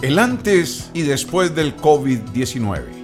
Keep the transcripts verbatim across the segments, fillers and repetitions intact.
El antes y después del COVID diecinueve.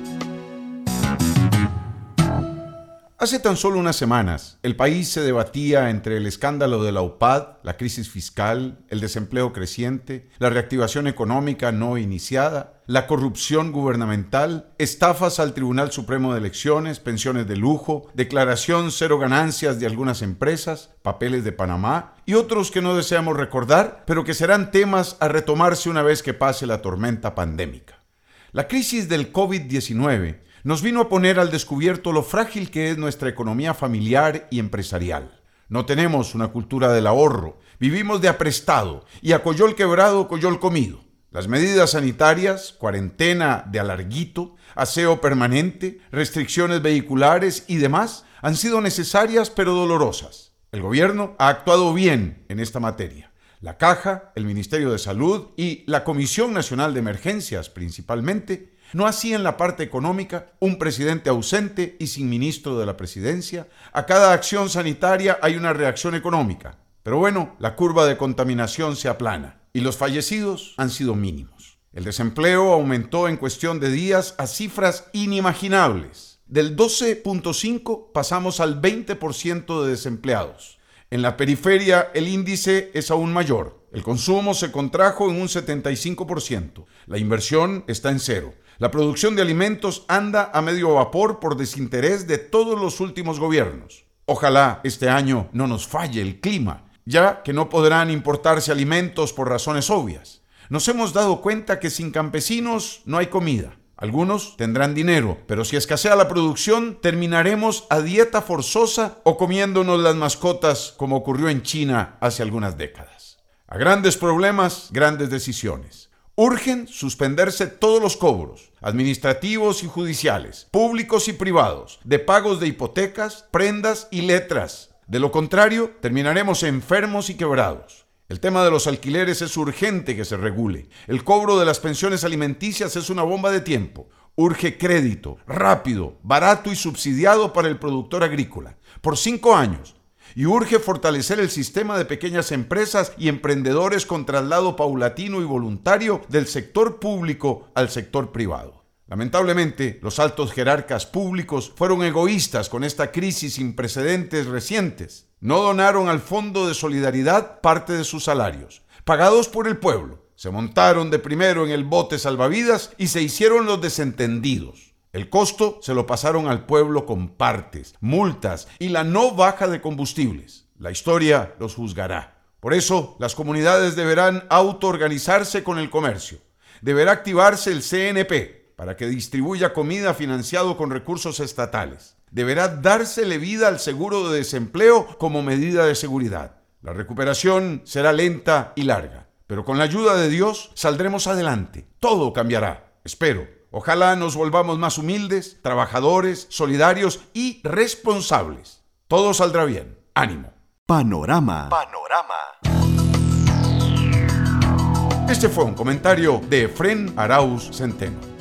Hace tan solo unas semanas, el país se debatía entre el escándalo de la U P A D, la crisis fiscal, el desempleo creciente, la reactivación económica no iniciada, la corrupción gubernamental, estafas al Tribunal Supremo de Elecciones, pensiones de lujo, declaración cero ganancias de algunas empresas, papeles de Panamá y otros que no deseamos recordar, pero que serán temas a retomarse una vez que pase la tormenta pandémica. La crisis del COVID diecinueve nos vino a poner al descubierto lo frágil que es nuestra economía familiar y empresarial. No tenemos una cultura del ahorro, vivimos de aprestado y a coyol quebrado, coyol comido. Las medidas sanitarias, cuarentena de alarguito, aseo permanente, restricciones vehiculares y demás han sido necesarias pero dolorosas. El gobierno ha actuado bien en esta materia. La Caja, el Ministerio de Salud y la Comisión Nacional de Emergencias principalmente, no así en la parte económica, un presidente ausente y sin ministro de la presidencia. A cada acción sanitaria hay una reacción económica. Pero bueno, la curva de contaminación se aplana y los fallecidos han sido mínimos. El desempleo aumentó en cuestión de días a cifras inimaginables. Del doce punto cinco pasamos al veinte por ciento de desempleados. En la periferia el índice es aún mayor. El consumo se contrajo en un setenta y cinco por ciento. La inversión está en cero. La producción de alimentos anda a medio vapor por desinterés de todos los últimos gobiernos. Ojalá este año no nos falle el clima, ya que no podrán importarse alimentos por razones obvias. Nos hemos dado cuenta que sin campesinos no hay comida. Algunos tendrán dinero, pero si escasea la producción, terminaremos a dieta forzosa o comiéndonos las mascotas como ocurrió en China hace algunas décadas. A grandes problemas, grandes decisiones. Urgen suspenderse todos los cobros, administrativos y judiciales, públicos y privados, de pagos de hipotecas, prendas y letras. De lo contrario, terminaremos enfermos y quebrados. El tema de los alquileres es urgente que se regule. El cobro de las pensiones alimenticias es una bomba de tiempo. Urge crédito, rápido, barato y subsidiado para el productor agrícola, por cinco años. Y urge fortalecer el sistema de pequeñas empresas y emprendedores con traslado paulatino y voluntario del sector público al sector privado. Lamentablemente, los altos jerarcas públicos fueron egoístas con esta crisis sin precedentes recientes. No donaron al Fondo de Solidaridad parte de sus salarios, pagados por el pueblo. Se montaron de primero en el bote salvavidas y se hicieron los desentendidos. El costo se lo pasaron al pueblo con partes, multas y la no baja de combustibles. La historia los juzgará. Por eso, las comunidades deberán autoorganizarse con el comercio. Deberá activarse el C N P para que distribuya comida financiado con recursos estatales. Deberá dársele vida al seguro de desempleo como medida de seguridad. La recuperación será lenta y larga, pero con la ayuda de Dios saldremos adelante. Todo cambiará, espero. Ojalá nos volvamos más humildes, trabajadores, solidarios y responsables. Todo saldrá bien. Ánimo. Panorama. Panorama. Este fue un comentario de Efrén Arauz Centeno.